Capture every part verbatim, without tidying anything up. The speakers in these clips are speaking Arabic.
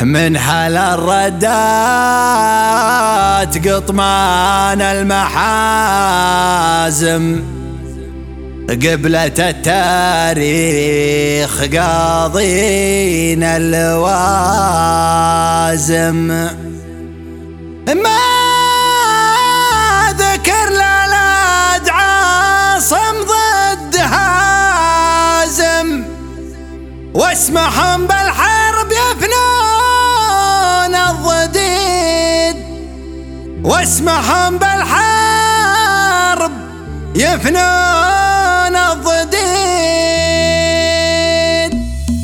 من حال الردات قطمان المحازم قبلة التاريخ قاضين اللوازم ما ذكر للاد عاصم ضد هازم واسمحهم بالحرب يفنون الضديد واسمحهم بالحرب يفنون الضديد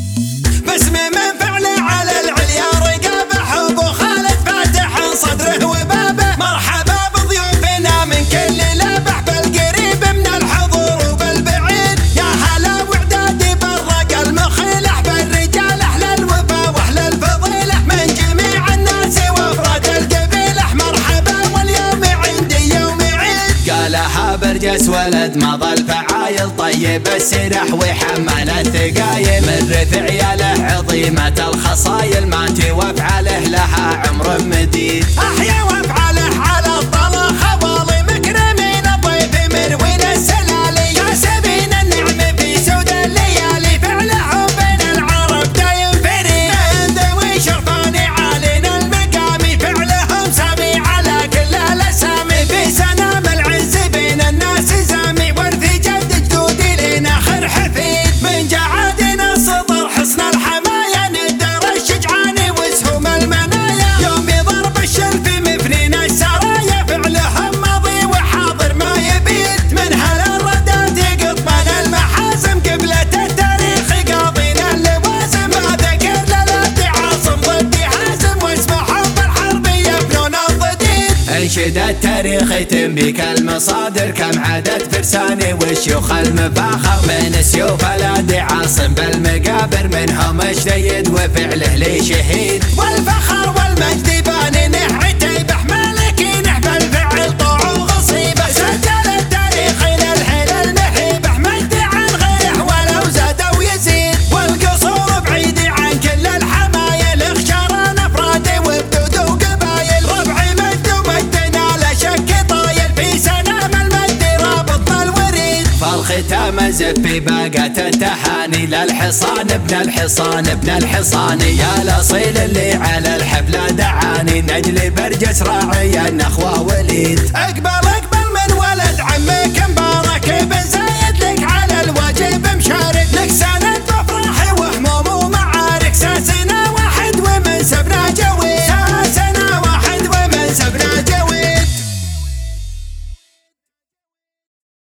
باسم من فعله على العليا رقاب حب وخالد فاتح صدره وبابه مرحبا بضيوفنا من كل لبح بالقريب من الحضور وبالبعيد يا هلا وعدادي بالرق المخيلح بالرجال احلى الوفا واحلى الفضيله من جميع الناس وافراد القبيله مرحبا واليوم عندي يوم عيد قالها برجس ولد ما ظل فعايل طيب السرح وحمل الثقايل من رفع ياله عظيمة الخصايل ما وافعاله لها عمر مديد احيا وافعاله على الطلا خوالي مكرمين الضيف مروين السلالي كاسبين النعم في سود الليالي فعلهم بين العرب دايم فريد من ذوي شرفاني علينا المقامي فعلهم سامي على كل الاسامي في سنام العز بين الناس زامي ورثي جد جدودي لنا خر حفيد من جعادنا الصدر حصن الحمايا ندر الشجعاني وسهم المنايا يوم ضرب الشلف مفنين السرايا فعلهم ماضي وحاضر ما يبيد من هل الردات قطمان المحازم قبلة التاريخ قاضين اللوازم ما ذكر للاد عاصم ضد هازم واسمحهم بالحرب يفنون الضديد انشد التاريخ يتم بك المصادر كم عدد فرساني والشيوخ المفاخر من سيوف الادي عاصم بالمقابر منهم الشديد وفعله لي شهيد والفخر والمجد باني نحعتي بحمالك نحب الفعل طوع وغصيبه سجل التاريخ الى الحيل المحيبه مجد عن غيره ولو زاد ويزيد والقصور بعيد عن كل الحمايل اخشاران افرادي وبدود وقبايل ربعي مجد ومجدنا لا شك طايل في سلام المجد رابطنا الوريد فالختام زفي باقت التهاني للحصان ابن الحصان ابن الحصان يا الاصيل اللي على الحفله دعاني نجلي برجس راعي النخوه وليد اقبل اقبل من ولد عمك